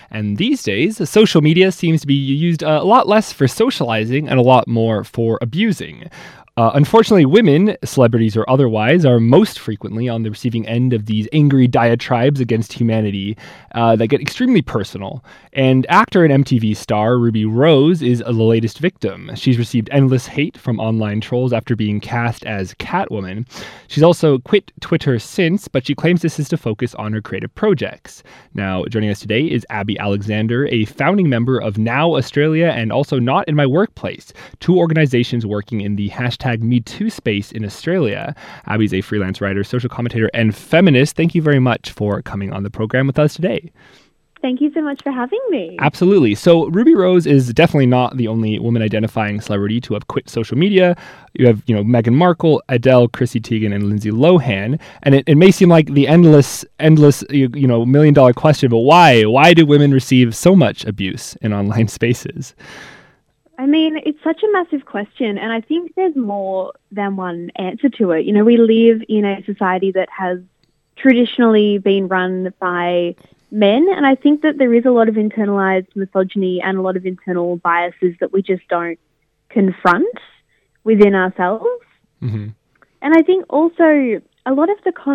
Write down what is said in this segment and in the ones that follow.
And these days, social media seems to be used a lot less for socializing and a lot more for abusing. Unfortunately, women, celebrities or otherwise, are most frequently on the receiving end of these angry diatribes against humanity that get extremely personal. And actor and MTV star Ruby Rose is the latest victim. She's received endless hate from online trolls after being cast as Catwoman. She's also quit Twitter since, but she claims this is to focus on her creative projects. Now, joining us today is Abby Alexander, a founding member of Now Australia and also Not in My Workplace, two organizations working in the #MeToo space in Australia. Abby's a freelance writer, social commentator, and feminist. Thank you very much for coming on the program with us today. Thank you so much for having me. Absolutely. So Ruby Rose is definitely not the only woman-identifying celebrity to have quit social media. You have, Meghan Markle, Adele, Chrissy Teigen, and Lindsay Lohan. And it may seem like the endless, million-dollar question, but why? Why do women receive so much abuse in online spaces? I mean, it's such a massive question, and I think there's more than one answer to it. We live in a society that has traditionally been run by men, and I think that there is a lot of internalized misogyny and a lot of internal biases that we just don't confront within ourselves. Mm-hmm. And I think also a lot of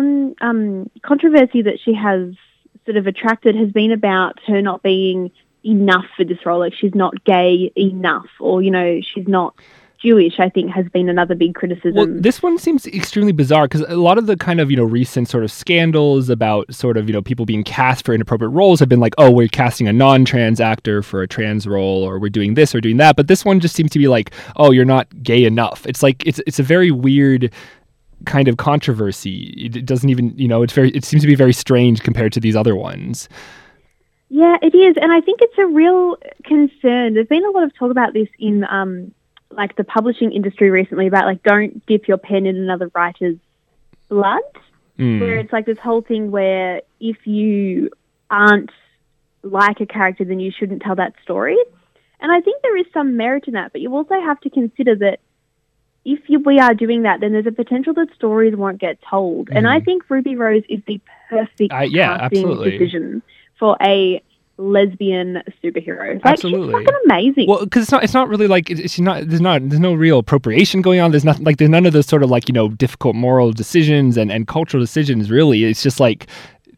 the controversy that she has sort of attracted has been about her not being enough for this role, like she's not gay enough, or she's not Jewish, I think, has been another big criticism. Well, this one seems extremely bizarre because a lot of the kind of recent sort of scandals about sort of people being cast for inappropriate roles have been like, oh, we're casting a non-trans actor for a trans role, or we're doing this or doing that. But this one just seems to be like, oh, you're not gay enough. It's like it's a very weird kind of controversy. It doesn't even it seems to be very strange compared to these other ones. Yeah, it is. And I think it's a real concern. There's been a lot of talk about this in the publishing industry recently about don't dip your pen in another writer's blood, where it's like this whole thing where if you aren't like a character, then you shouldn't tell that story. And I think there is some merit in that, but you also have to consider that if we are doing that, then there's a potential that stories won't get told. And I think Ruby Rose is the perfect casting decision for a lesbian superhero. Absolutely. She's fucking amazing. Well, because it's not really like there's no real appropriation going on. There's nothing like there's none of those sort of difficult moral decisions and cultural decisions. Really, it's just like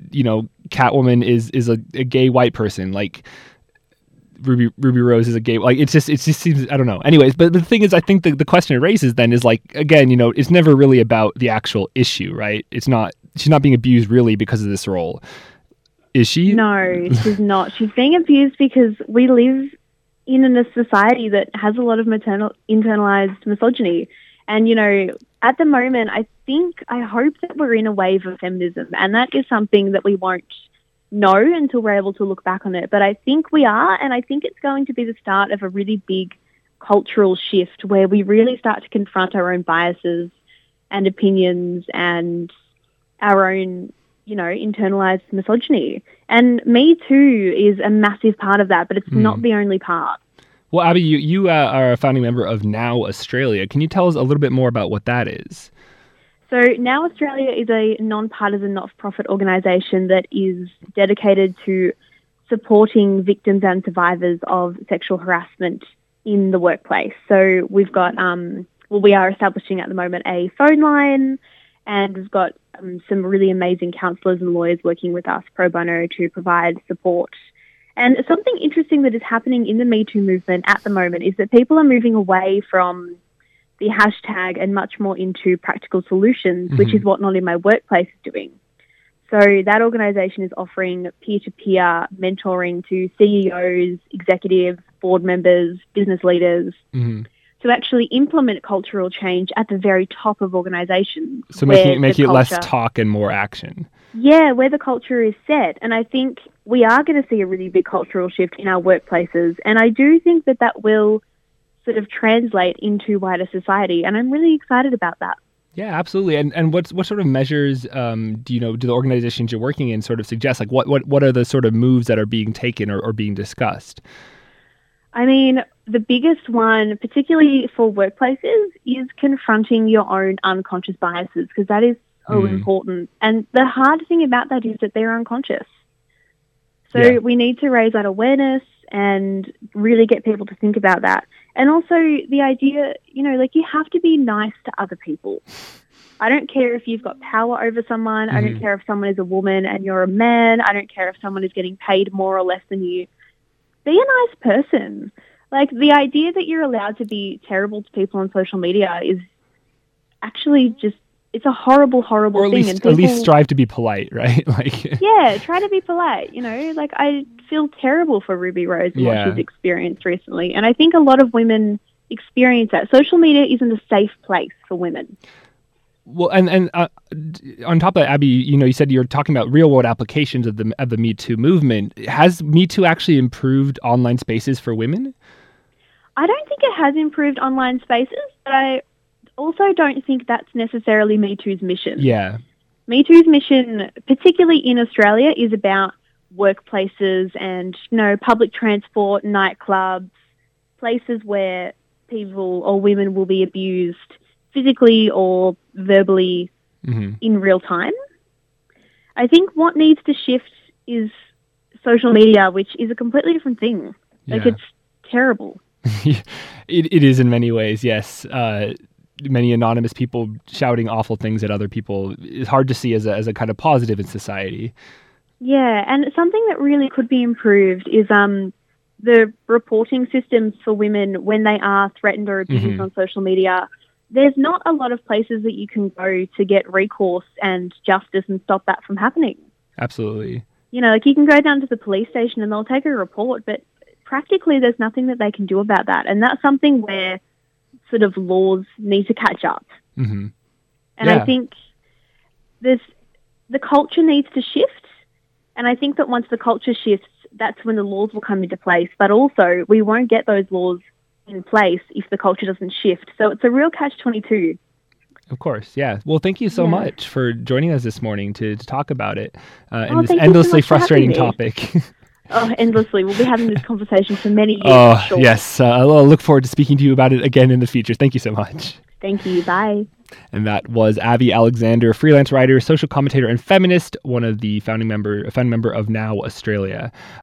Catwoman is a gay white person. Like Ruby Rose is a gay. Like it just seems, I don't know. Anyways, but the thing is, I think the question it raises then is again, it's never really about the actual issue, right? She's not being abused really because of this role. Is she? No, she's not. She's being abused because we live in a society that has a lot of internalized misogyny. And, at the moment, I hope that we're in a wave of feminism. And that is something that we won't know until we're able to look back on it. But I think we are, and I think it's going to be the start of a really big cultural shift where we really start to confront our own biases and opinions and our own internalized misogyny. And Me Too is a massive part of that, but it's not the only part. Well, Abby, you are a founding member of Now Australia. Can you tell us a little bit more about what that is? So Now Australia is a non-partisan, not-for-profit organisation that is dedicated to supporting victims and survivors of sexual harassment in the workplace. So we've got, we are establishing at the moment a phone line, and we've got some really amazing counsellors and lawyers working with us pro bono to provide support. And something interesting that is happening in the Me Too movement at the moment is that people are moving away from the hashtag and much more into practical solutions, which is what Not in My Workplace is doing. So that organisation is offering peer-to-peer mentoring to CEOs, executives, board members, business leaders, to actually implement cultural change at the very top of organizations. So making it less talk and more action. Yeah, where the culture is set. And I think we are going to see a really big cultural shift in our workplaces. And I do think that will sort of translate into wider society. And I'm really excited about that. Yeah, absolutely. And what sort of measures do the organizations you're working in sort of suggest? Like what are the sort of moves that are being taken or being discussed? I mean, the biggest one, particularly for workplaces, is confronting your own unconscious biases, because that is so important. And the hard thing about that is that they're unconscious. So we need to raise that awareness and really get people to think about that. And also the idea, like you have to be nice to other people. I don't care if you've got power over someone. I don't care if someone is a woman and you're a man. I don't care if someone is getting paid more or less than you. Be a nice person. Like, the idea that you're allowed to be terrible to people on social media is actually just, it's a horrible, horrible thing. Or at least strive to be polite, right? Yeah, try to be polite, Like, I feel terrible for Ruby Rose and what she's experienced recently. And I think a lot of women experience that. Social media isn't a safe place for women. Well, and on top of that, Abby, you said you're talking about real world applications of the Me Too movement. Has Me Too actually improved online spaces for women? I don't think it has improved online spaces, but I also don't think that's necessarily Me Too's mission. Yeah. Me Too's mission, particularly in Australia, is about workplaces and, public transport, nightclubs, places where people or women will be abused physically or verbally in real time. I think what needs to shift is social media, which is a completely different thing. Like, it's terrible. It is in many ways, yes. Many anonymous people shouting awful things at other people is hard to see as a kind of positive in society. Yeah, and something that really could be improved is the reporting systems for women when they are threatened or abused on social media. There's not a lot of places that you can go to get recourse and justice and stop that from happening. Absolutely. Like, you can go down to the police station and they'll take a report, but practically there's nothing that they can do about that. And that's something where sort of laws need to catch up. And I think the culture needs to shift. And I think that once the culture shifts, that's when the laws will come into place. But also, we won't get those laws in place if the culture doesn't shift. So it's a real catch-22. Of course, yeah. Well, thank you so much for joining us this morning to talk about it and this endlessly frustrating topic. Endlessly. We'll be having this conversation for many years. Sure. Yes. I'll look forward to speaking to you about it again in the future. Thank you so much. Thank you. Bye. And that was Abby Alexander, freelance writer, social commentator, and feminist, one of the founding member of Now Australia.